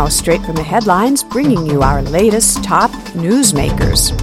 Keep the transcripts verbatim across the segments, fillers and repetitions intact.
now, straight from the headlines, bringing you our latest top newsmakers.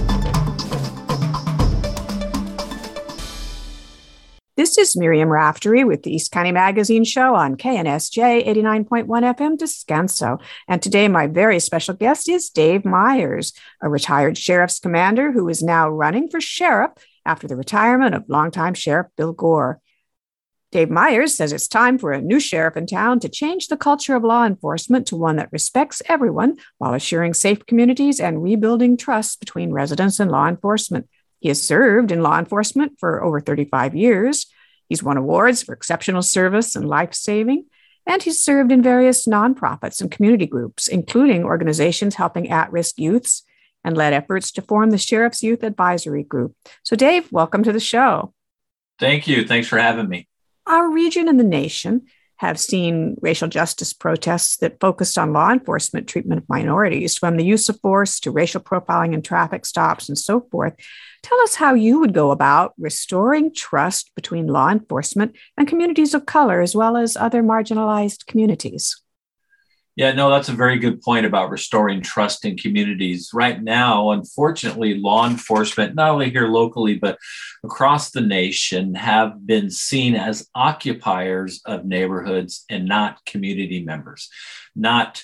This is Miriam Raftery with the East County Magazine Show on K N S J eighty-nine point one F M Descanso. And today my very special guest is Dave Myers, a retired sheriff's commander who is now running for sheriff after the retirement of longtime Sheriff Bill Gore. Dave Myers says it's time for a new sheriff in town to change the culture of law enforcement to one that respects everyone while assuring safe communities and rebuilding trust between residents and law enforcement. He has served in law enforcement for over thirty-five years. He's won awards for exceptional service and life-saving, and he's served in various nonprofits and community groups, including organizations helping at-risk youths, and led efforts to form the Sheriff's Youth Advisory Group. So, Dave, welcome to the show. Thank you. Thanks for having me. Our region and the nation have seen racial justice protests that focused on law enforcement treatment of minorities, from the use of force to racial profiling in traffic stops and so forth. Tell us how you would go about restoring trust between law enforcement and communities of color, as well as other marginalized communities. Yeah, no, that's a very good point about restoring trust in communities. Right now, unfortunately, law enforcement, not only here locally, but across the nation, have been seen as occupiers of neighborhoods and not community members, not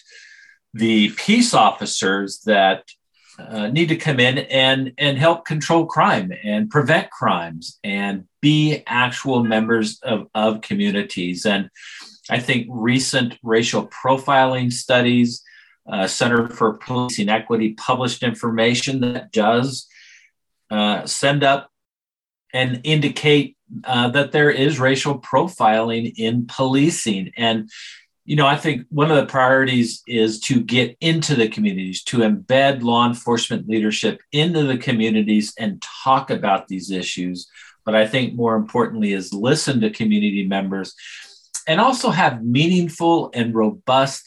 the peace officers that uh, need to come in and, and help control crime and prevent crimes and be actual members of, of communities. And I think recent racial profiling studies, uh, Center for Policing Equity published information that does uh, send up and indicate uh, that there is racial profiling in policing. And, you know, I think one of the priorities is to get into the communities, to embed law enforcement leadership into the communities and talk about these issues. But I think more importantly is listen to community members and also have meaningful and robust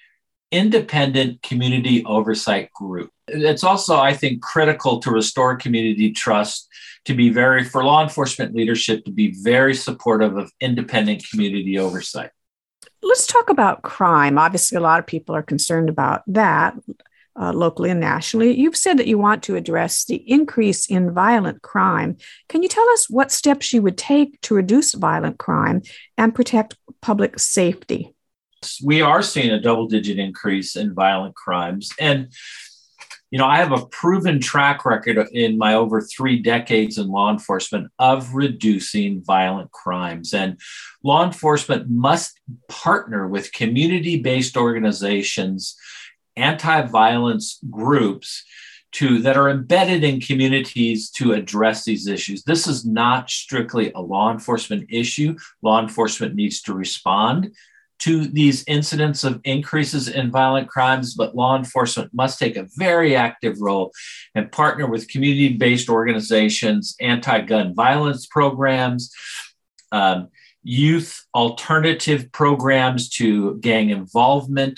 independent community oversight group. It's also, I think, critical to restore community trust, to be very, for law enforcement leadership, to be very supportive of independent community oversight. Let's talk about crime. Obviously, a lot of people are concerned about that uh, locally and nationally. You've said that you want to address the increase in violent crime. Can you tell us what steps you would take to reduce violent crime and protect public safety? We are seeing a double-digit increase in violent crimes. And, you know, I have a proven track record in my over three decades in law enforcement of reducing violent crimes. And law enforcement must partner with community-based organizations, anti-violence groups to that are embedded in communities to address these issues. This is not strictly a law enforcement issue. Law enforcement needs to respond to these incidents of increases in violent crimes, but law enforcement must take a very active role and partner with community-based organizations, anti-gun violence programs, um, youth alternative programs to gang involvement.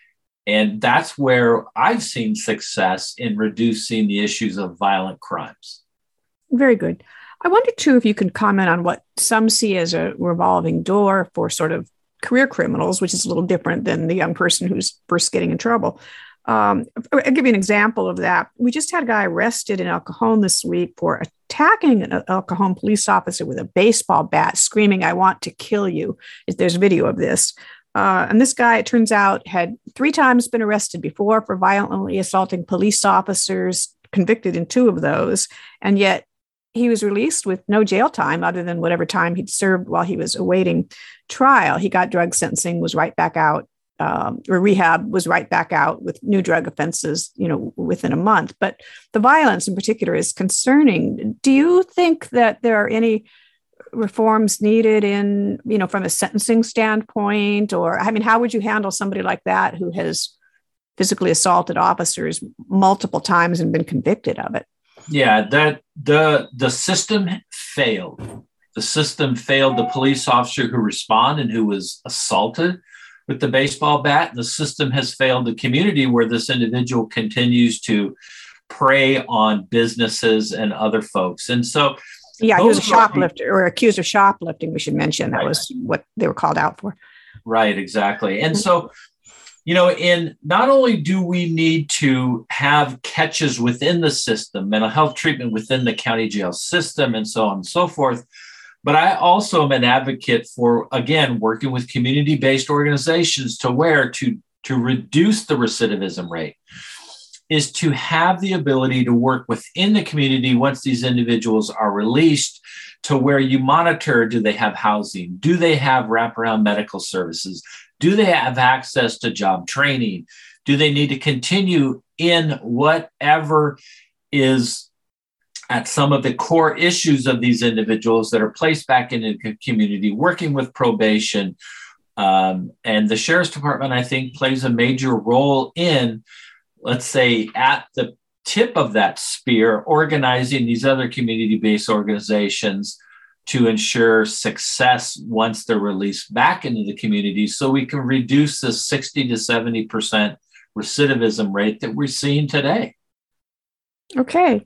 And that's where I've seen success in reducing the issues of violent crimes. Very good. I wonder, too, if you can comment on what some see as a revolving door for sort of career criminals, which is a little different than the young person who's first getting in trouble. Um, I'll give you an example of that. We just had a guy arrested in El Cajon this week for attacking an El Cajon police officer with a baseball bat, screaming, "I want to kill you." There's video of this. Uh, and this guy, it turns out, had three times been arrested before for violently assaulting police officers, convicted in two of those. And yet he was released with no jail time other than whatever time he'd served while he was awaiting trial. He got drug sentencing, was right back out, um, or rehab, was right back out with new drug offenses, you know, within a month. But the violence in particular is concerning. Do you think that there are any reforms needed in, you know, from a sentencing standpoint? Or, I mean, how would you handle somebody like that who has physically assaulted officers multiple times and been convicted of it? Yeah, that the the system failed. The system failed the police officer who responded and who was assaulted with the baseball bat. The system has failed the community where this individual continues to prey on businesses and other folks. And so, yeah, he was a shoplifter or accused of shoplifting. We should mention that right. was what they were called out for. Right, exactly. And so, You know, in not only do we need to have catches within the system, mental health treatment within the county jail system, and so on and so forth, but I also am an advocate for, again, working with community-based organizations to where to, to reduce the recidivism rate is to have the ability to work within the community once these individuals are released to where you monitor, do they have housing? Do they have wraparound medical services? Do they have access to job training? Do they need to continue in whatever is at some of the core issues of these individuals that are placed back into the community, working with probation? Um, and the Sheriff's Department, I think, plays a major role in, let's say, at the tip of that spear, organizing these other community-based organizations to ensure success once they're released back into the community, so we can reduce the sixty to seventy percent recidivism rate that we're seeing today. Okay.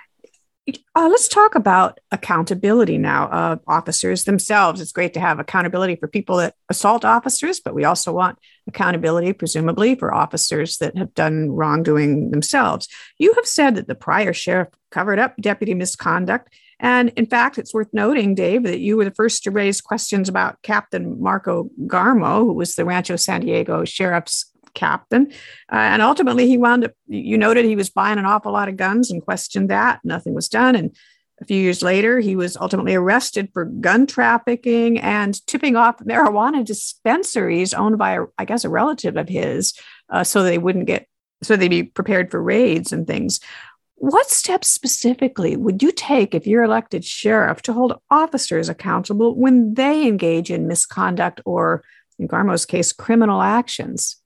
Uh, let's talk about accountability now of officers themselves. It's great to have accountability for people that assault officers, but we also want accountability, presumably, for officers that have done wrongdoing themselves. You have said that the prior sheriff covered up deputy misconduct. And in fact, it's worth noting, Dave, that you were the first to raise questions about Captain Marco Garmo, who was the Rancho San Diego Sheriff's captain. Uh, and ultimately, he wound up, you noted he was buying an awful lot of guns and questioned that. Nothing was done. And a few years later, he was ultimately arrested for gun trafficking and tipping off marijuana dispensaries owned by, I guess, a relative of his, uh, so they wouldn't get, so they'd be prepared for raids and things. What steps specifically would you take if you're elected sheriff to hold officers accountable when they engage in misconduct or, in Garmo's case, criminal actions?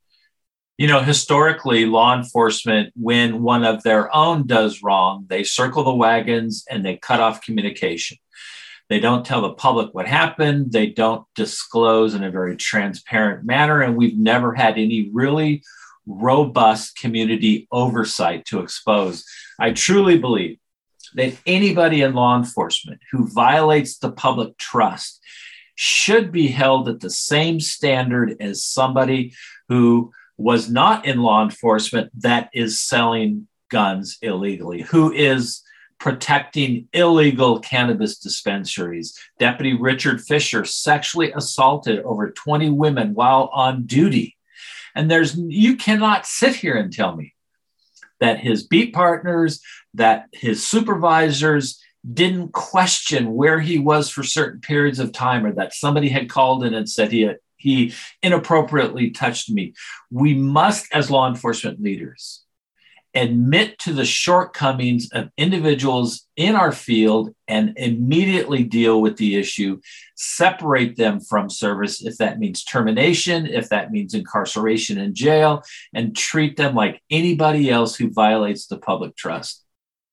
You know, historically, law enforcement, when one of their own does wrong, they circle the wagons and they cut off communication. They don't tell the public what happened. They don't disclose in a very transparent manner. And we've never had any really robust community oversight to expose. I truly believe that anybody in law enforcement who violates the public trust should be held at the same standard as somebody who was not in law enforcement that is selling guns illegally, who is protecting illegal cannabis dispensaries. Deputy Richard Fisher sexually assaulted over twenty women while on duty. And there's, you cannot sit here and tell me that his beat partners, that his supervisors didn't question where he was for certain periods of time, or that somebody had called in and said he, he inappropriately touched me. We must, as law enforcement leaders, admit to the shortcomings of individuals in our field and immediately deal with the issue, separate them from service if that means termination, if that means incarceration in jail, and treat them like anybody else who violates the public trust.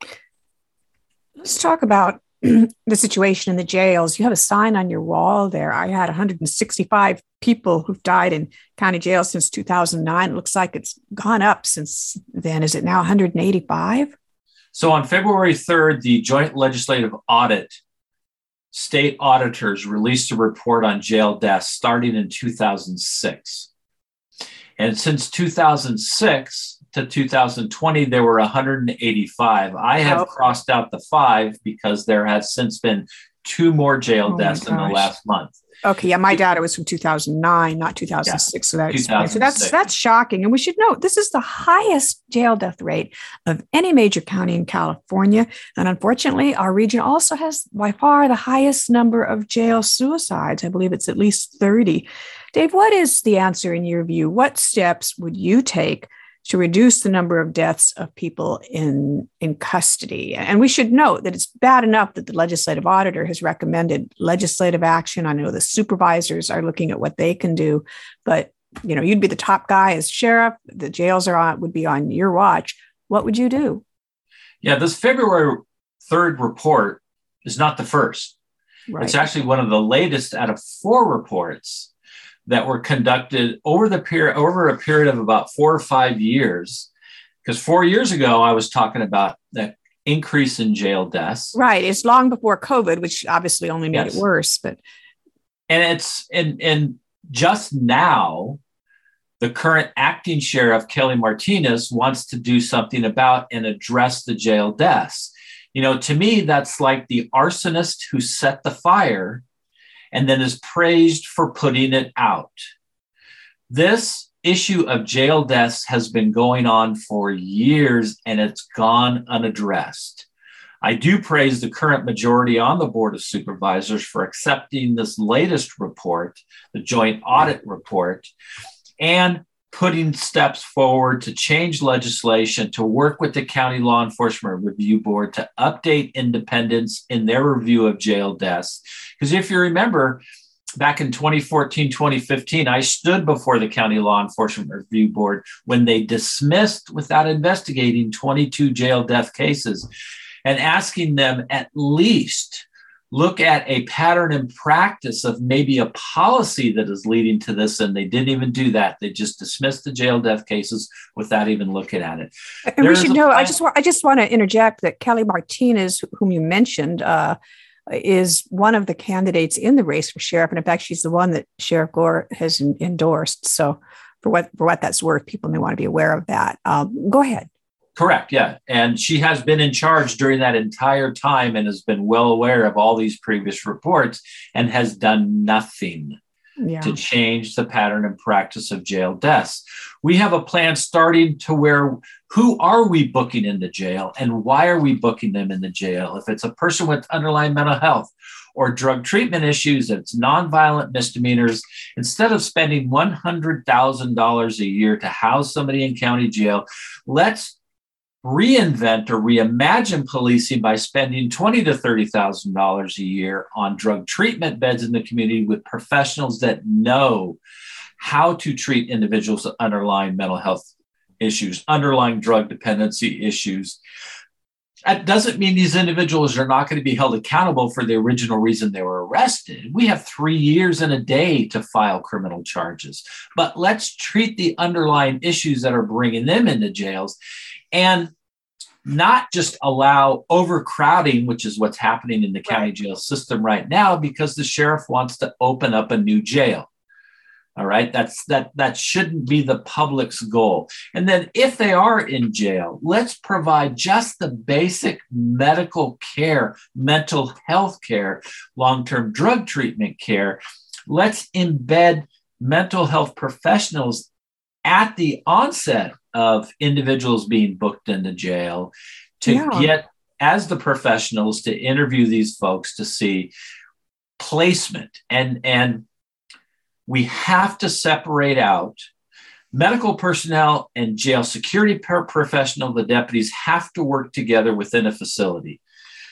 Let's talk about the situation in the jails. You have a sign on your wall there. I had one hundred sixty-five people who've died in county jail since two thousand nine. It looks like it's gone up since then. Is it now one hundred eighty-five? So on February third, the Joint Legislative Audit state auditors released a report on jail deaths starting in two thousand six. And since two thousand six to two thousand twenty, there were one hundred eighty-five. I have oh. crossed out the five because there has since been two more jail oh deaths in the last month. Okay, yeah, my data was from two thousand nine, not two thousand six. Yeah, so that's so that's that's shocking. And we should note this is the highest jail death rate of any major county in California. And unfortunately, our region also has by far the highest number of jail suicides. I believe it's at least thirty. Dave, what is the answer in your view? What steps would you take to reduce the number of deaths of people in, in custody? And we should note that it's bad enough that the legislative auditor has recommended legislative action. I know the supervisors are looking at what they can do, but you know, you'd be the top guy as sheriff. The jails are on, would be on your watch. What would you do? Yeah, this February third report is not the first. Right. It's actually one of the latest out of four reports that were conducted over the period over a period of about four or five years. Because four years ago, I was talking about the increase in jail deaths. Right. It's long before COVID, which obviously only made yes. it worse. But and it's and and just now, the current acting sheriff, Kelly Martinez, wants to do something about and address the jail deaths. You know, to me, that's like the arsonist who set the fire and then is praised for putting it out. This issue of jail deaths has been going on for years and it's gone unaddressed. I do praise the current majority on the Board of Supervisors for accepting this latest report, the joint audit report, and putting steps forward to change legislation to work with the County Law Enforcement Review Board to update independence in their review of jail deaths. Because if you remember, back in twenty fourteen, twenty fifteen, I stood before the County Law Enforcement Review Board when they dismissed without investigating twenty-two jail death cases and asking them at least look at a pattern and practice of maybe a policy that is leading to this. And they didn't even do that. They just dismissed the jail death cases without even looking at it. And there we should know, plan- I just want, I just want to interject that Kelly Martinez, whom you mentioned, uh, is one of the candidates in the race for sheriff. And in fact, she's the one that Sheriff Gore has in, endorsed. So for what, for what that's worth, people may want to be aware of that. Um, go ahead. Correct. Yeah. And she has been in charge during that entire time and has been well aware of all these previous reports and has done nothing yeah. to change the pattern and practice of jail deaths. We have a plan starting to where who are we booking into jail and why are we booking them in the jail? If it's a person with underlying mental health or drug treatment issues, it's nonviolent misdemeanors, instead of spending one hundred thousand dollars a year to house somebody in county jail, let's reinvent or reimagine policing by spending twenty thousand to thirty thousand dollars a year on drug treatment beds in the community with professionals that know how to treat individuals with underlying mental health issues, underlying drug dependency issues. That doesn't mean these individuals are not going to be held accountable for the original reason they were arrested. We have three years and a day to file criminal charges, but let's treat the underlying issues that are bringing them into jails and not just allow overcrowding, which is what's happening in the county jail system right now, because the sheriff wants to open up a new jail. All right, that's that that shouldn't be the public's goal. And then if they are in jail, let's provide just the basic medical care, mental health care, long-term drug treatment care. Let's embed mental health professionals at the onset of individuals being booked into jail to yeah. get, as the professionals, to interview these folks to see placement. And, and we have to separate out medical personnel and jail security professional. The deputies have to work together within a facility.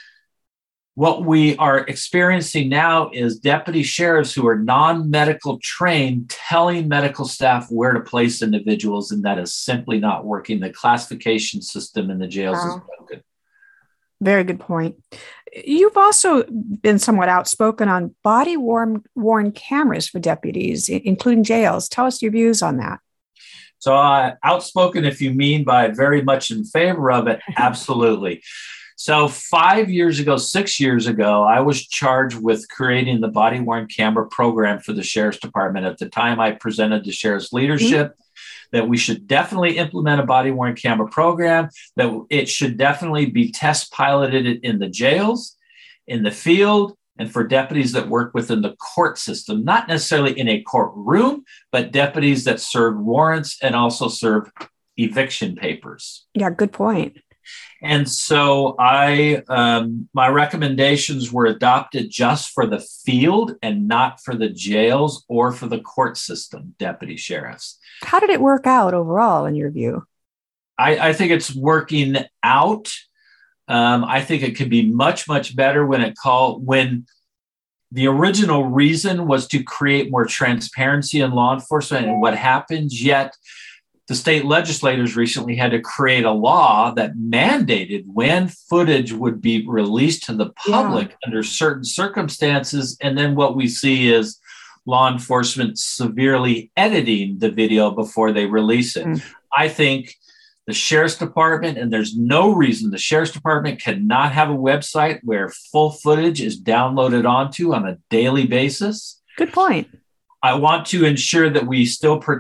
What we are experiencing now is deputy sheriffs who are non-medical trained telling medical staff where to place individuals, and that is simply not working. The classification system in the jails wow. is broken. Very good point. You've also been somewhat outspoken on body-worn worn cameras for deputies, including jails. Tell us your views on that. So uh, outspoken, if you mean by very much in favor of it, absolutely. So five years ago, six years ago, I was charged with creating the body-worn camera program for the Sheriff's Department. At the time, I presented to Sheriff's leadership mm-hmm. that we should definitely implement a body-worn camera program, that it should definitely be test piloted in the jails, in the field, and for deputies that work within the court system, not necessarily in a courtroom, but deputies that serve warrants and also serve eviction papers. Yeah, good point. And so I, um, my recommendations were adopted just for the field and not for the jails or for the court system, deputy sheriffs. How did it work out overall, in your view? I, I think it's working out. Um, I think it could be much, much better when it call when the original reason was to create more transparency in law enforcement and what happens, yet the state legislators recently had to create a law that mandated when footage would be released to the public yeah. under certain circumstances. And then what we see is law enforcement severely editing the video before they release it. Mm. I think the Sheriff's Department, and there's no reason the Sheriff's Department cannot have a website where full footage is downloaded onto on a daily basis. Good point. I want to ensure that we still protect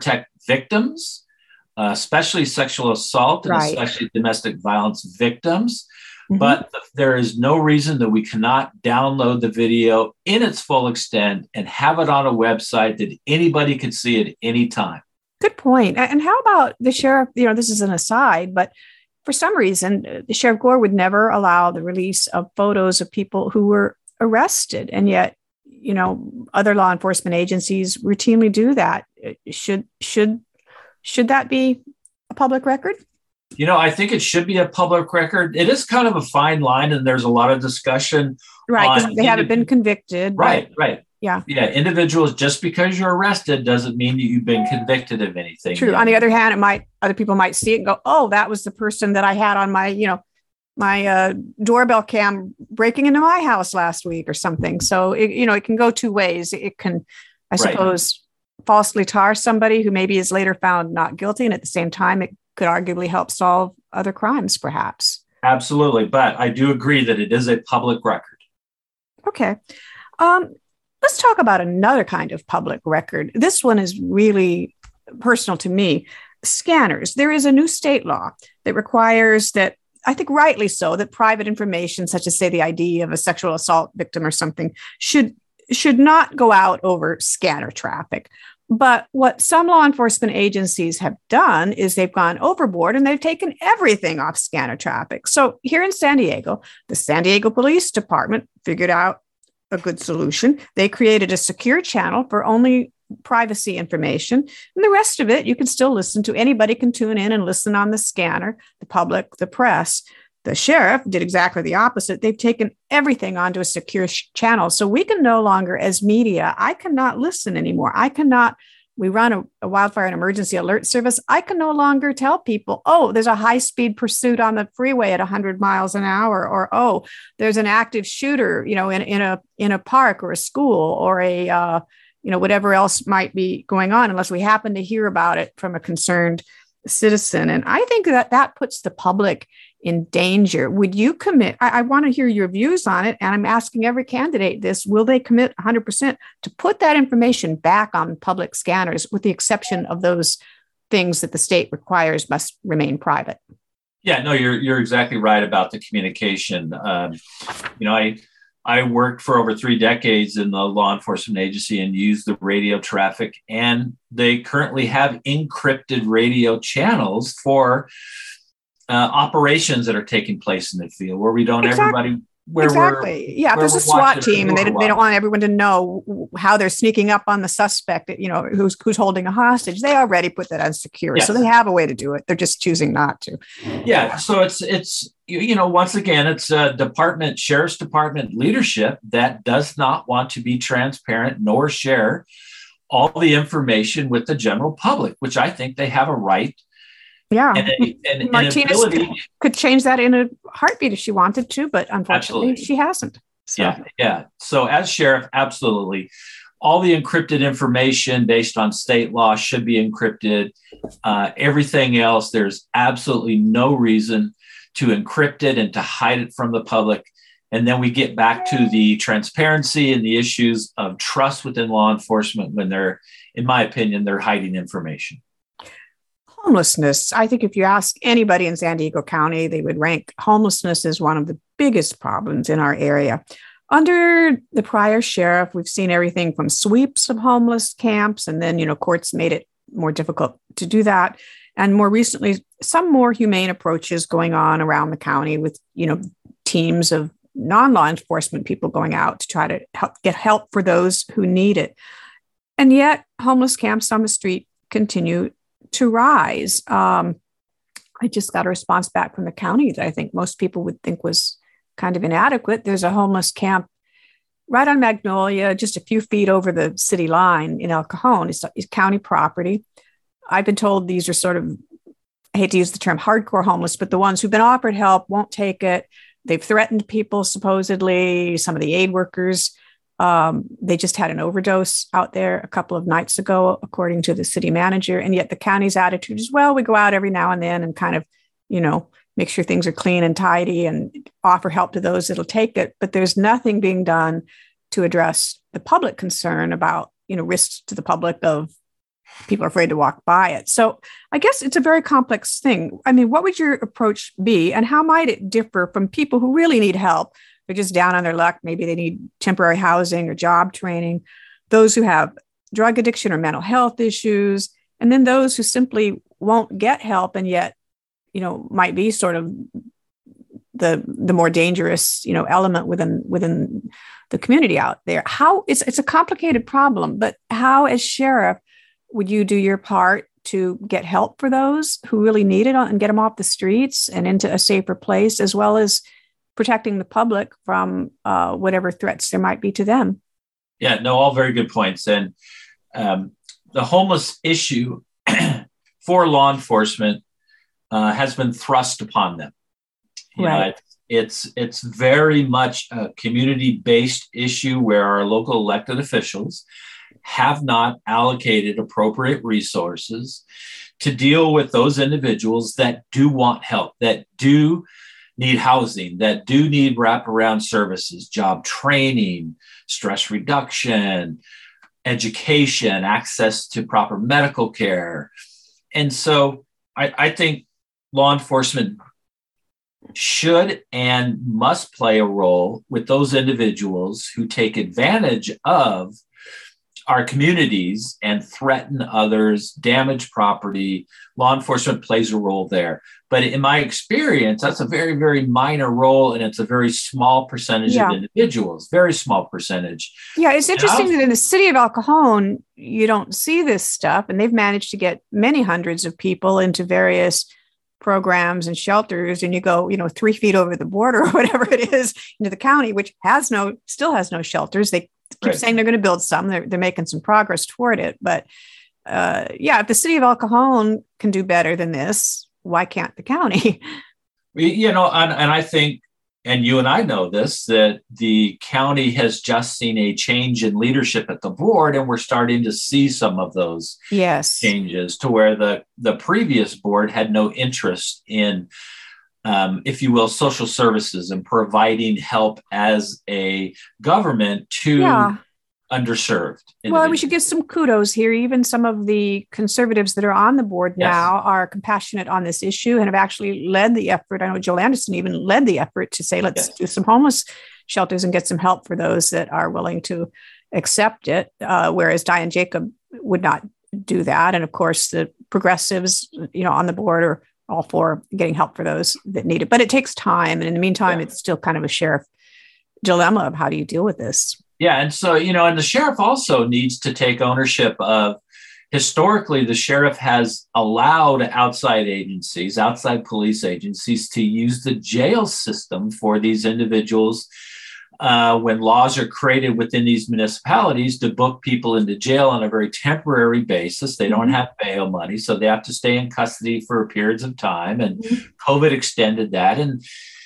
victims, uh, especially sexual assault and Right. especially domestic violence victims. Mm-hmm. But there is no reason that we cannot download the video in its full extent and have it on a website that anybody could see at any time. Good point. And how about the sheriff? You know, this is an aside, but for some reason, Sheriff Gore would never allow the release of photos of people who were arrested. And yet, you know, other law enforcement agencies routinely do that. Should, should, should that be a public record? You know, I think it should be a public record. It is kind of a fine line, and there's a lot of discussion. Right, because they haven't been convicted. Right, but, right. Yeah. Yeah. Individuals, just because you're arrested doesn't mean that you've been convicted of anything. True. Yet. On the other hand, it might, other people might see it and go, oh, that was the person that I had on my, you know, my uh, doorbell cam breaking into my house last week or something. So, it, you know, it can go two ways. It can, I Right. suppose, falsely tar somebody who maybe is later found not guilty. And at the same time, it could arguably help solve other crimes, perhaps. Absolutely. But I do agree that it is a public record. Okay. Um, let's talk about another kind of public record. This one is really personal to me. Scanners. There is a new state law that requires that, I think rightly so, that private information, such as, say, the I D of a sexual assault victim or something, should should not go out over scanner traffic. But what some law enforcement agencies have done is they've gone overboard and they've taken everything off scanner traffic. So here in San Diego, the San Diego Police Department figured out a good solution. They created a secure channel for only privacy information. And the rest of it, you can still listen to. Anybody can tune in and listen on the scanner, the public, the press. The sheriff did exactly the opposite. They've taken everything onto a secure sh- channel. So we can no longer, as media, I cannot listen anymore. I cannot, we run a, a wildfire and emergency alert service. I can no longer tell people, oh, there's a high-speed pursuit on the freeway at one hundred miles an hour, or, oh, there's an active shooter, you know, in, in a in a park or a school or a, uh, you know, whatever else might be going on, unless we happen to hear about it from a concerned citizen. And I think that that puts the public in danger. Would you commit? I, I want to hear your views on it. And I'm asking every candidate this, will they commit one hundred percent to put that information back on public scanners, with the exception of those things that the state requires must remain private? Yeah, no, you're you're exactly right about the communication. Um, you know, I I worked for over three decades in the law enforcement agency and used the radio traffic, and they currently have encrypted radio channels for uh, operations that are taking place in the field, where we don't Exactly. everybody where exactly. we're, yeah. If where there's a we're SWAT watching team and they, they don't want everyone to know how they're sneaking up on the suspect, you know, who's who's holding a hostage, they already put that as secure. Yes. So they have a way to do it. They're just choosing not to. Yeah. So it's, it's, you, you know, once again, it's a department, sheriff's department leadership that does not want to be transparent nor share all the information with the general public, which I think they have a right. Yeah. And, a, and Martinez an ability. could change that in a heartbeat if she wanted to, but unfortunately Absolutely. she hasn't. So. Yeah. Yeah. So as sheriff, absolutely. All the encrypted information based on state law should be encrypted. Uh, everything else, there's absolutely no reason to encrypt it and to hide it from the public. And then we get back to the transparency and the issues of trust within law enforcement when they're, in my opinion, they're hiding information. Homelessness. I think if you ask anybody in San Diego County, they would rank homelessness as one of the biggest problems in our area. Under the prior sheriff, we've seen everything from sweeps of homeless camps, and then, you know, courts made it more difficult to do that. And more recently, some more humane approaches going on around the county with, you know, teams of non-law enforcement people going out to try to help get help for those who need it. And yet homeless camps on the street continue to rise. Um, I just got a response back from the county that I think most people would think was kind of inadequate. There's a homeless camp right on Magnolia, just a few feet over the city line in El Cajon. It's, it's county property. I've been told these are sort of, I hate to use the term hardcore homeless, but the ones who've been offered help won't take it. They've threatened people, supposedly, some of the aid workers. Um, they just had an overdose out there a couple of nights ago, according to the city manager. And yet the county's attitude is, well, we go out every now and then and kind of, you know, make sure things are clean and tidy and offer help to those that'll take it. But there's nothing being done to address the public concern about, you know, risks to the public of people are afraid to walk by it. So I guess it's a very complex thing. I mean, what would your approach be, and how might it differ from people who really need help? They're just down on their luck. Maybe they need temporary housing or job training. Those who have drug addiction or mental health issues, and then those who simply won't get help and yet, you know, might be sort of the the more dangerous, you know, element within within the community out there. How it's it's a complicated problem, but how, as sheriff, would you do your part to get help for those who really need it and get them off the streets and into a safer place, as well as protecting the public from uh, whatever threats there might be to them? Yeah, no, all very good points. And um, the homeless issue for law enforcement uh, has been thrust upon them. You right. know, it, it's it's very much a community-based issue where our local elected officials have not allocated appropriate resources to deal with those individuals that do want help, that do need housing, that do need wraparound services, job training, stress reduction, education, access to proper medical care. And so I, I think law enforcement should and must play a role with those individuals who take advantage of our communities and threaten others, damage property. Law enforcement plays a role there. But in my experience, that's a very, very minor role, and it's a very small percentage yeah. of individuals, very small percentage. Yeah, it's interesting that in the city of El Cajon, you don't see this stuff, and they've managed to get many hundreds of people into various programs and shelters, and you go, you know, three feet over the border or whatever it is into the county, which has no, still has no shelters. They keep right. saying they're going to build some. They're, they're making some progress toward it. But uh, yeah, if the city of El Cajon can do better than this, why can't the county? You know, and, and I think, and you and I know this, that the county has just seen a change in leadership at the board, and we're starting to see some of those yes. changes to where the, the previous board had no interest in, um, if you will, social services and providing help as a government to yeah. underserved individuals. Well, we should give some kudos here. Even some of the conservatives that are on the board yes. now are compassionate on this issue and have actually led the effort. I know Joel Anderson even led the effort to say, let's yes. do some homeless shelters and get some help for those that are willing to accept it, uh, whereas Diane Jacob would not do that. And of course, the progressives, you know, on the board are all for getting help for those that need it. But it takes time. And in the meantime, yeah. it's still kind of a sheriff dilemma of how do you deal with this? Yeah. And so, you know, and the sheriff also needs to take ownership of, historically, the sheriff has allowed outside agencies, outside police agencies to use the jail system for these individuals uh, when laws are created within these municipalities to book people into jail on a very temporary basis. They don't have bail money, so they have to stay in custody for periods of time. And mm-hmm. COVID extended that. And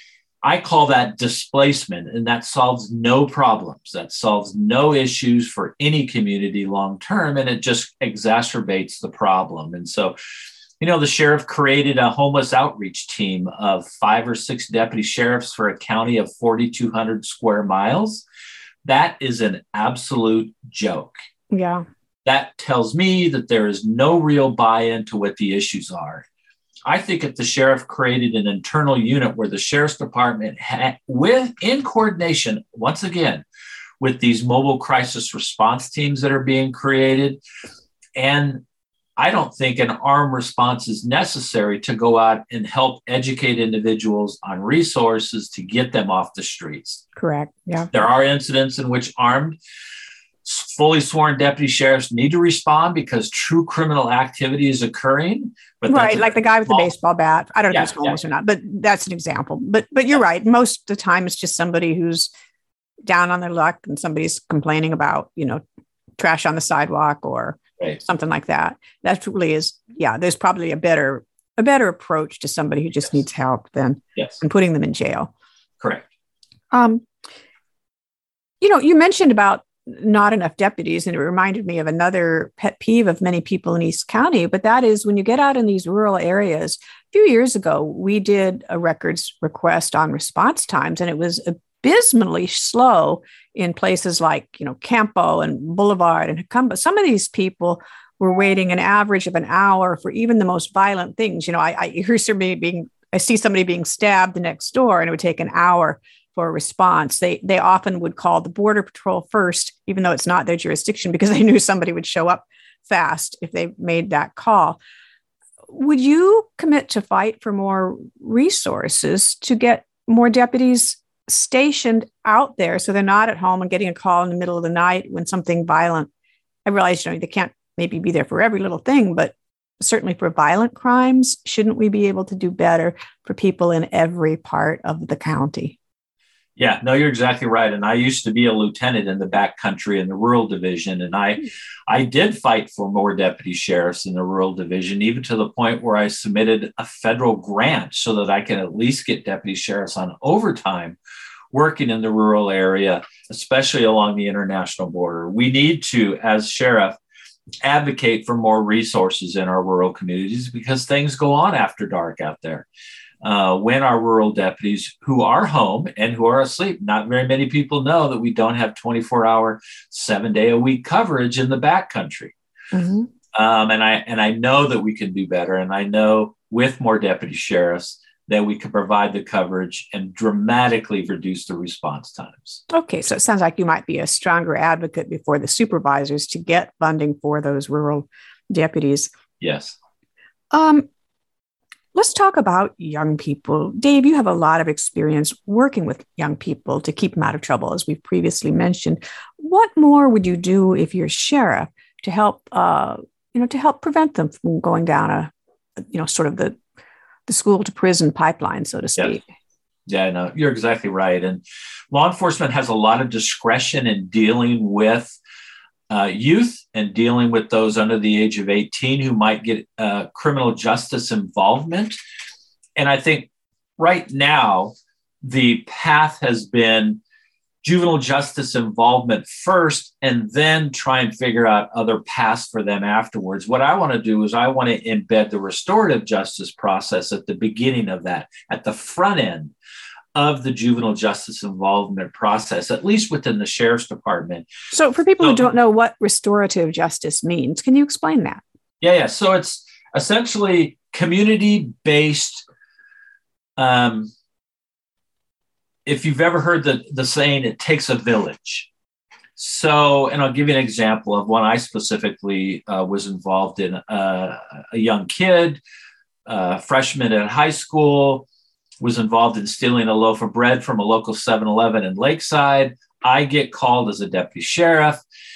I call that displacement, and that solves no problems. That solves no issues for any community long term, and it just exacerbates the problem. And so, you know, the sheriff created a homeless outreach team of five or six deputy sheriffs for a county of forty-two hundred square miles. That is an absolute joke. Yeah. That tells me that there is no real buy-in to what the issues are. I think if the sheriff created an internal unit where the sheriff's department had, with in coordination, once again, with these mobile crisis response teams that are being created, and I don't think an armed response is necessary to go out and help educate individuals on resources to get them off the streets. Correct. Yeah. There are incidents in which armed, fully sworn deputy sheriffs need to respond because true criminal activity is occurring. But right, like the guy with the baseball bat. I don't know yeah, if he's homeless yeah. or not, but that's an example. But but you're yeah. right. Most of the time, it's just somebody who's down on their luck and somebody's complaining about, you know, trash on the sidewalk or right. something like that. That really is, yeah, there's probably a better a better approach to somebody who just yes. needs help than, yes. than putting them in jail. Correct. Um, you know, you mentioned about not enough deputies, and it reminded me of another pet peeve of many people in East County, but that is when you get out in these rural areas. A few years ago, we did a records request on response times, and it was abysmally slow in places like, you know, Campo and Boulevard and Jacumba. Some of these people we're waiting an average of an hour for even the most violent things. You know, I, I hear somebody being, I see somebody being stabbed next door, and it would take an hour for a response. They they often would call the Border Patrol first, even though it's not their jurisdiction, because they knew somebody would show up fast if they made that call. Would you commit to fight for more resources to get more deputies stationed out there so they're not at home and getting a call in the middle of the night when something violent? I realize, you know, they can't maybe be there for every little thing, but certainly for violent crimes, shouldn't we be able to do better for people in every part of the county? Yeah, no, you're exactly right. And I used to be a lieutenant in the backcountry in the rural division. And I, I did fight for more deputy sheriffs in the rural division, even to the point where I submitted a federal grant so that I can at least get deputy sheriffs on overtime working in the rural area, especially along the international border. We need to, as sheriff, advocate for more resources in our rural communities because things go on after dark out there. Uh, when our rural deputies who are home and who are asleep, not very many people know that we don't have twenty-four hour, seven day a week coverage in the backcountry. Mm-hmm. Um, and I and I know that we can do better. And I know with more deputy sheriffs that we can provide the coverage and dramatically reduce the response times. Okay, so it sounds like you might be a stronger advocate before the supervisors to get funding for those rural deputies. Yes. Um, let's talk about young people. Dave, you have a lot of experience working with young people to keep them out of trouble, as we've previously mentioned. What more would you do if you're sheriff to help, uh, you know, to help prevent them from going down a, you know, sort of the the school to prison pipeline, so to speak? Yeah. Yeah, no, you're exactly right. And law enforcement has a lot of discretion in dealing with uh, youth and dealing with those under the age of eighteen who might get uh, criminal justice involvement. And I think right now, the path has been juvenile justice involvement first, and then try and figure out other paths for them afterwards. What I want to do is I want to embed the restorative justice process at the beginning of that, at the front end of the juvenile justice involvement process, at least within the sheriff's department. So for people so, who don't know what restorative justice means, can you explain that? Yeah, yeah. So it's essentially community-based. Um, if you've ever heard the, the saying, it takes a village. So, and I'll give you an example of one I specifically uh, was involved in. Uh, a young kid, uh, freshman at high school, was involved in stealing a loaf of bread from a local seven eleven in Lakeside. I get called as a deputy sheriff.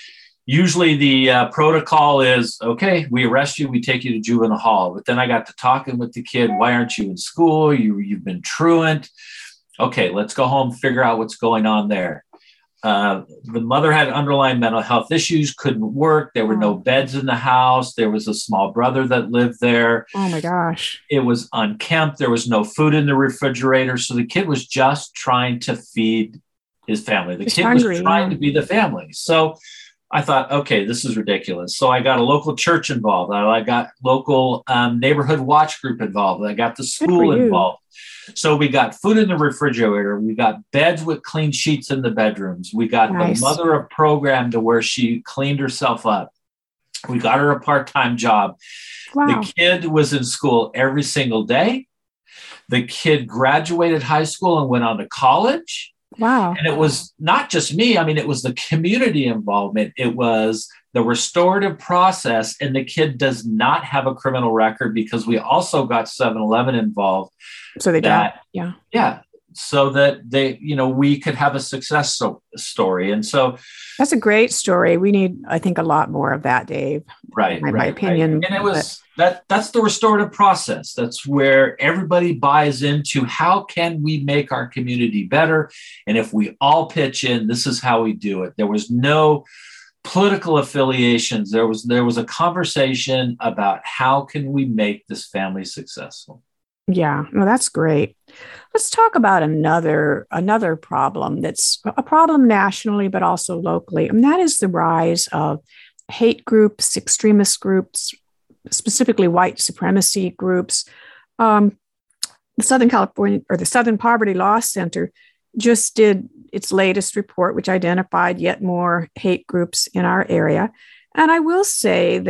Usually the uh, protocol is, okay, we arrest you, we take you to juvenile hall. But then I got to talking with the kid. Why aren't you in school? You, you've been truant. Okay, let's go home, figure out what's going on there. Uh, the mother had underlying mental health issues, couldn't work. There were no beds in the house. There was a small brother that lived there. Oh my gosh. It was unkempt. There was no food in the refrigerator. So the kid was just trying to feed his family. The He's kid hungry, was trying yeah. to be the family. So I thought, okay, this is ridiculous. So I got a local church involved. I got local um, neighborhood watch group involved. I got the school involved. So we got food in the refrigerator. We got beds with clean sheets in the bedrooms. We got nice. The mother a program to where she cleaned herself up. We got her a part-time job. Wow. The kid was in school every single day. The kid graduated high school and went on to college. Wow. And it was not just me. I mean, it was the community involvement. It was the restorative process. And the kid does not have a criminal record because we also got seven eleven involved. So they that, don't. Yeah. Yeah. So that they, you know, we could have a success so, story. And so that's a great story. We need, I think, a lot more of that, Dave. Right. In my, right, my opinion. Right. And it was that that's the restorative process. That's where everybody buys into how can we make our community better? And if we all pitch in, this is how we do it. There was no political affiliations. There was there was a conversation about how can we make this family successful. Yeah, no, that's great. Let's talk about another another problem that's a problem nationally, but also locally, and that is the rise of hate groups, extremist groups, specifically white supremacy groups. Um, the Southern California or the Southern Poverty Law Center just did its latest report, which identified yet more hate groups in our area. And I will say that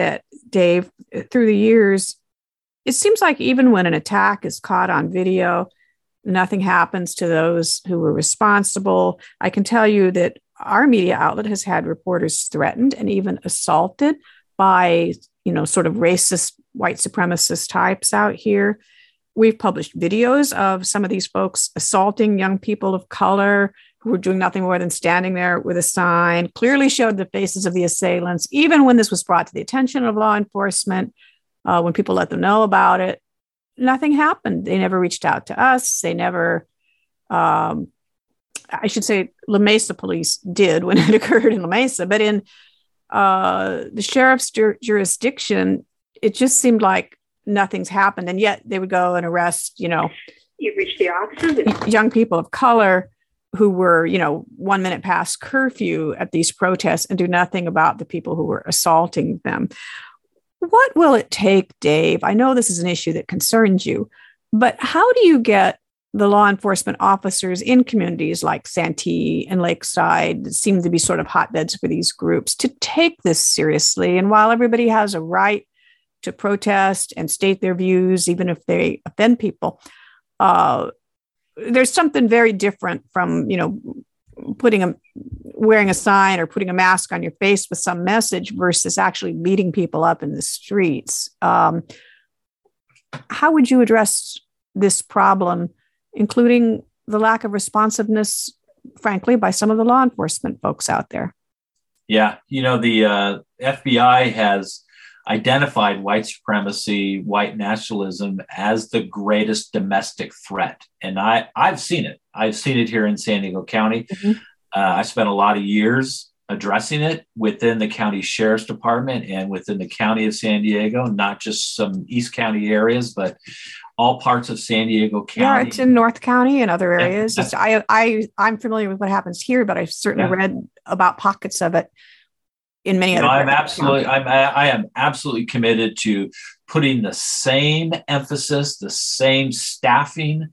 Dave, through the years, it seems like even when an attack is caught on video, nothing happens to those who were responsible. I can tell you that our media outlet has had reporters threatened and even assaulted by, you know, sort of racist white supremacist types out here. We've published videos of some of these folks assaulting young people of color who were doing nothing more than standing there with a sign, clearly showed the faces of the assailants, even when this was brought to the attention of law enforcement, uh, when people let them know about it. Nothing happened. They never reached out to us. They never, um, I should say, La Mesa police did when it occurred in La Mesa, but in uh, the sheriff's jur- jurisdiction, it just seemed like nothing's happened. And yet they would go and arrest, you know, You've reached the officers. young people of color who were, you know, one minute past curfew at these protests and do nothing about the people who were assaulting them. What will it take, Dave? I know this is an issue that concerns you, but how do you get the law enforcement officers in communities like Santee and Lakeside that seem to be sort of hotbeds for these groups to take this seriously? And while everybody has a right to protest and state their views, even if they offend people, uh, there's something very different from, you know, putting a wearing a sign or putting a mask on your face with some message versus actually beating people up in the streets. Um, how would you address this problem, including the lack of responsiveness, frankly, by some of the law enforcement folks out there? Yeah, you know, the uh, F B I has identified white supremacy, white nationalism as the greatest domestic threat. And I, I've seen it. I've seen it here in San Diego County. Mm-hmm. Uh, I spent a lot of years addressing it within the county sheriff's department and within the county of San Diego, not just some East County areas, but all parts of San Diego County. Yeah, it's in North County and other areas. It's, I, I, I'm familiar with what happens here, but I've certainly yeah. read about pockets of it in many you other know, I'm absolutely, I'm, I am absolutely committed to putting the same emphasis, the same staffing,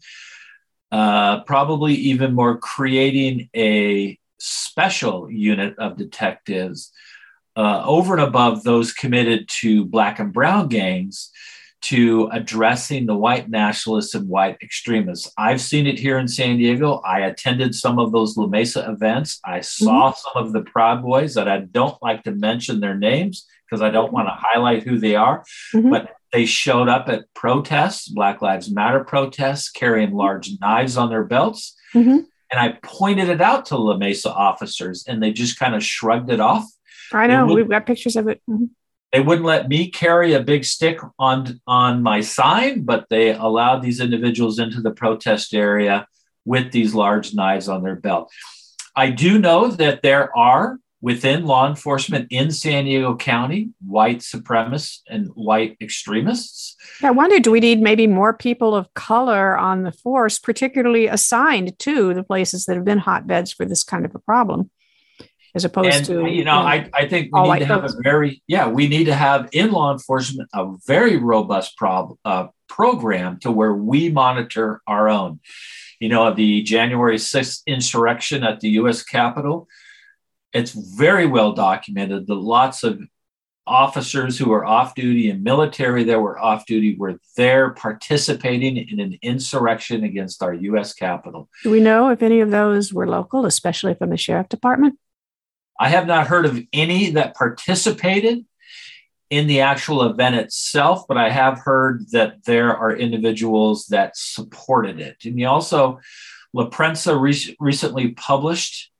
uh, probably even more creating a special unit of detectives uh, over and above those committed to Black and brown gangs to addressing the white nationalists and white extremists. I've seen it here in San Diego. I attended some of those La Mesa events. I saw mm-hmm. some of the Proud Boys that I don't like to mention their names because I don't mm-hmm. want to highlight who they are, mm-hmm. but they showed up at protests, Black Lives Matter protests, carrying large knives on their belts. Mm-hmm. And I pointed it out to La Mesa officers and they just kind of shrugged it off. I know, we've got pictures of it. Mm-hmm. They wouldn't let me carry a big stick on, on my sign, but they allowed these individuals into the protest area with these large knives on their belt. I do know that there are within law enforcement in San Diego County, white supremacists and white extremists. I wonder, do we need maybe more people of color on the force, particularly assigned to the places that have been hotbeds for this kind of a problem? As opposed and, to, you know, you know, I, I think we need to have folks. a very, yeah, we need to have in law enforcement a very robust prob, uh, program to where we monitor our own. You know, the January sixth insurrection at the U S Capitol, it's very well documented that lots of officers who are off duty and military that were off duty were there participating in an insurrection against our U S Capitol. Do we know if any of those were local, especially from the sheriff department? I have not heard of any that participated in the actual event itself, but I have heard that there are individuals that supported it. And you also, La Prensa re- recently published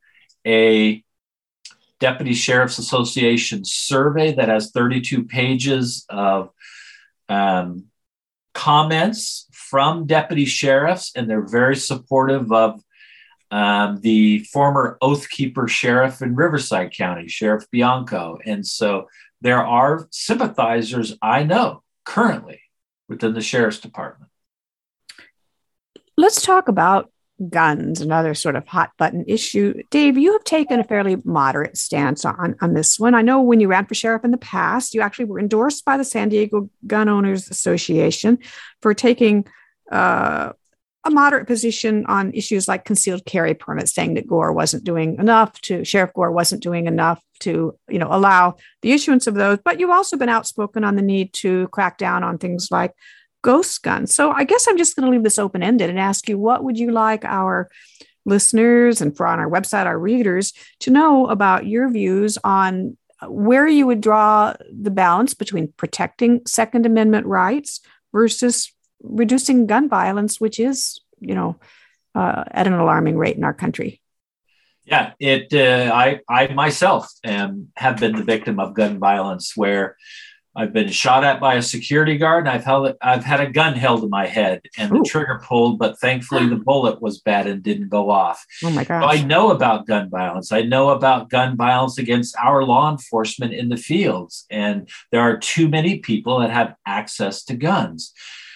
a Deputy Sheriff's Association survey that has thirty-two pages of um, comments from deputy sheriffs, and they're very supportive of Um, the former Oath Keeper sheriff in Riverside County, Sheriff Bianco. And so there are sympathizers I know currently within the sheriff's department. Let's talk about guns, another sort of hot button issue. Dave, you have taken a fairly moderate stance on, on this one. I know when you ran for sheriff in the past, you actually were endorsed by the San Diego Gun Owners Association for taking uh, a moderate position on issues like concealed carry permits, saying that Gore wasn't doing enough to, Sheriff Gore wasn't doing enough to, you know, allow the issuance of those. But you've also been outspoken on the need to crack down on things like ghost guns. So I guess I'm just going to leave this open-ended and ask you, what would you like our listeners and for on our website, our readers to know about your views on where you would draw the balance between protecting Second Amendment rights versus reducing gun violence, which is, you know, uh, at an alarming rate in our country? Yeah, it. Uh, I I myself am have been the victim of gun violence, where I've been shot at by a security guard, and I've held I've had a gun held to my head and Ooh. the trigger pulled, but thankfully the bullet was bad and didn't go off. Oh my gosh! So I know about gun violence. I know about gun violence against our law enforcement in the fields, and there are too many people that have access to guns.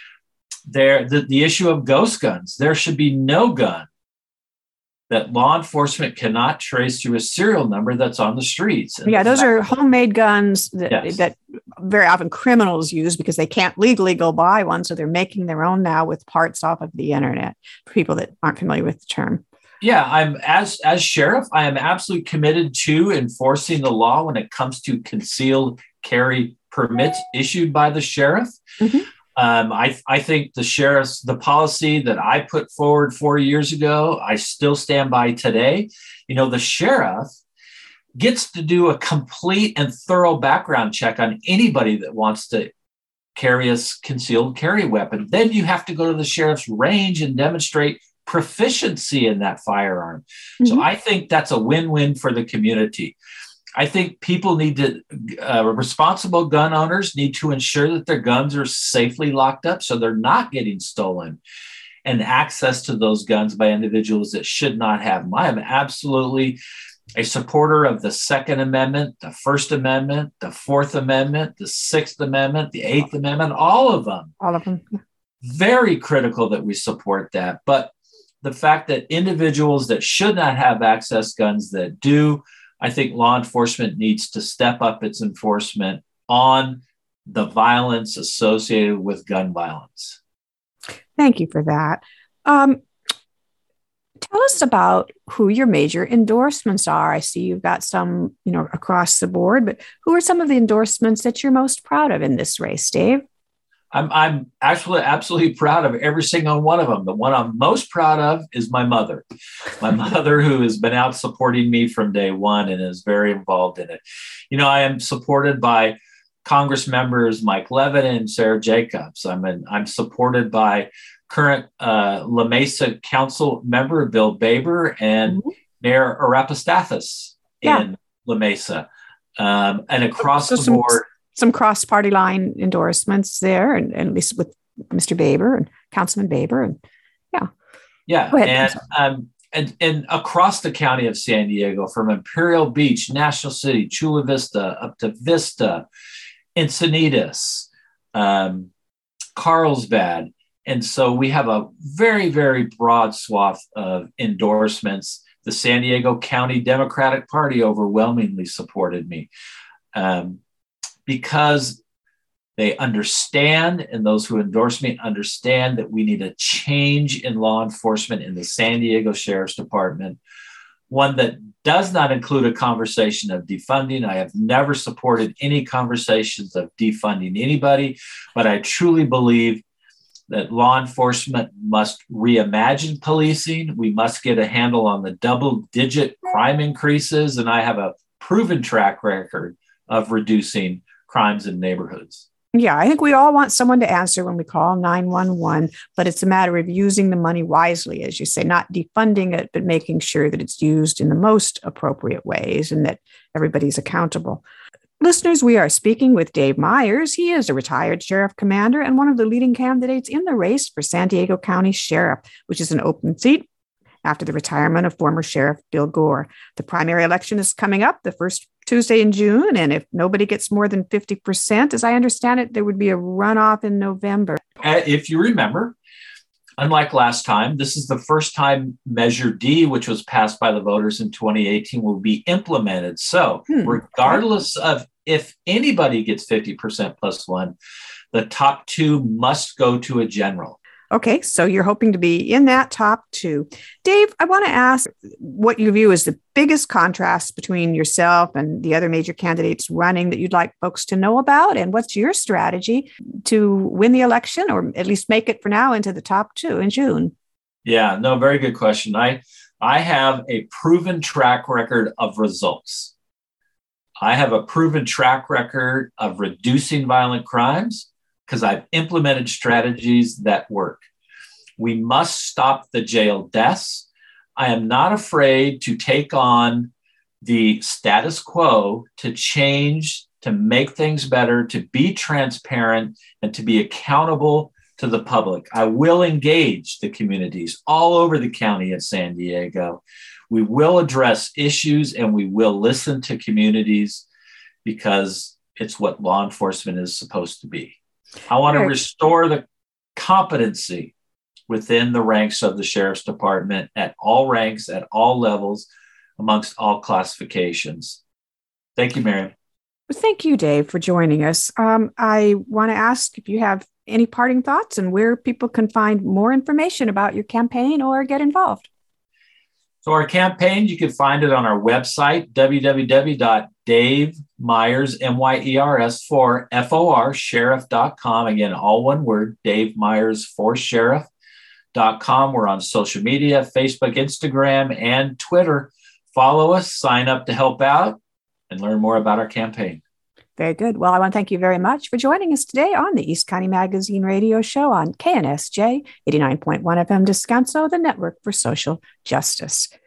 There, the, the issue of ghost guns. There should be no gun that law enforcement cannot trace through a serial number that's on the streets. And yeah, the those are homemade guns that, yes. that very often criminals use because they can't legally go buy one. So they're making their own now with parts off of the internet for people that aren't familiar with the term. Yeah, I'm as as sheriff, I am absolutely committed to enforcing the law when it comes to concealed carry permits issued by the sheriff. Mm-hmm. Um, I, I think the sheriff's, the policy that I put forward four years ago, I still stand by today. You know, the sheriff gets to do a complete and thorough background check on anybody that wants to carry a concealed carry weapon. Then you have to go to the sheriff's range and demonstrate proficiency in that firearm. Mm-hmm. So I think that's a win-win for the community. I think people need to, uh, responsible gun owners need to ensure that their guns are safely locked up so they're not getting stolen, and access to those guns by individuals that should not have them. I am absolutely a supporter of the Second Amendment, the First Amendment, the Fourth Amendment, the Sixth Amendment, the Eighth Amendment, all of them. All of them. Very critical that we support that. But the fact that individuals that should not have access guns that do, I think law enforcement needs to step up its enforcement on the violence associated with gun violence. Thank you for that. Um, tell us about who your major endorsements are. I see you've got some, you know, across the board, but who are some of the endorsements that you're most proud of in this race, Dave? I'm, I'm actually absolutely proud of every single one of them. The one I'm most proud of is my mother. My mother, who has been out supporting me from day one and is very involved in it. You know, I am supported by Congress members Mike Leavitt and Sarah Jacobs. I'm an, I'm supported by current uh, La Mesa Council member Bill Baber and mm-hmm. Mayor Arapastathis yeah. in La Mesa. Um, and across so the some- board, some cross-party line endorsements there, and, and at least with Mister Baber and Councilman Baber, and yeah, yeah, and um, and and across the county of San Diego, from Imperial Beach, National City, Chula Vista, up to Vista, Encinitas, um, Carlsbad, and so we have a very very broad swath of endorsements. The San Diego County Democratic Party overwhelmingly supported me. Um, Because they understand, and those who endorse me understand, that we need a change in law enforcement in the San Diego Sheriff's Department, one that does not include a conversation of defunding. I have never supported any conversations of defunding anybody, but I truly believe that law enforcement must reimagine policing. We must get a handle on the double-digit crime increases, and I have a proven track record of reducing crimes in neighborhoods. Yeah, I think we all want someone to answer when we call nine one one, but it's a matter of using the money wisely, as you say, not defunding it, but making sure that it's used in the most appropriate ways and that everybody's accountable. Listeners, we are speaking with Dave Myers. He is a retired sheriff commander and one of the leading candidates in the race for San Diego County Sheriff, which is an open seat after the retirement of former Sheriff Bill Gore. The primary election is coming up the first Tuesday in June, and if nobody gets more than fifty percent, as I understand it, there would be a runoff in November. If you remember, unlike last time, this is the first time Measure D, which was passed by the voters in twenty eighteen, will be implemented. So hmm. regardless of if anybody gets fifty percent plus one, the top two must go to a general. Okay, so you're hoping to be in that top two. Dave, I want to ask what you view as the biggest contrast between yourself and the other major candidates running that you'd like folks to know about, and what's your strategy to win the election, or at least make it for now into the top two in June? Yeah, no, very good question. I I have a proven track record of results. I have a proven track record of reducing violent crimes because I've implemented strategies that work. We must stop the jail deaths. I am not afraid to take on the status quo, to change, to make things better, to be transparent, and to be accountable to the public. I will engage the communities all over the county of San Diego. We will address issues and we will listen to communities because it's what law enforcement is supposed to be. I want to restore the competency within the ranks of the Sheriff's Department at all ranks, at all levels, amongst all classifications. Thank you, Miriam. Well, thank you, Dave, for joining us. Um, I want to ask if you have any parting thoughts and where people can find more information about your campaign or get involved. So our campaign, you can find it on our website, w w w dot dave myers, M Y E R S, for F O R, sheriff dot com. Again, all one word, Dave Myers for sheriff dot com. We're on social media, Facebook, Instagram, and Twitter. Follow us, sign up to help out, and learn more about our campaign. Very good. Well, I want to thank you very much for joining us today on the East County Magazine radio show on K N S J eighty-nine point one F M Descanso, the Network for Social Justice.